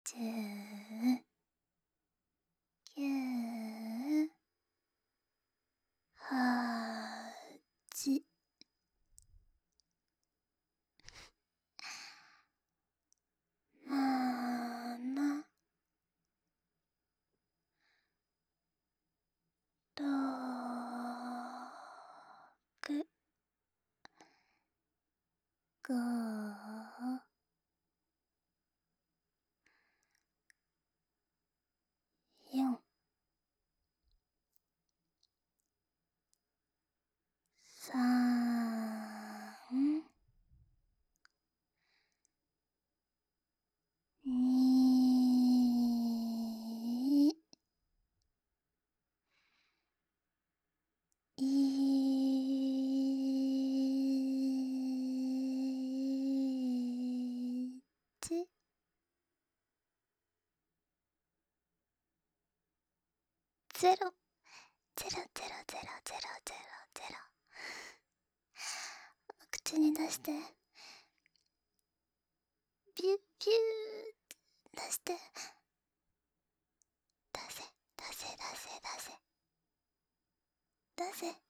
10、9、8、7、6、5、4、3、2、1、ゼロ、ゼロゼロゼロゼロゼロゼロ。口に出して、ビュッビュー出して、出せ出せ出せ出せ出せ。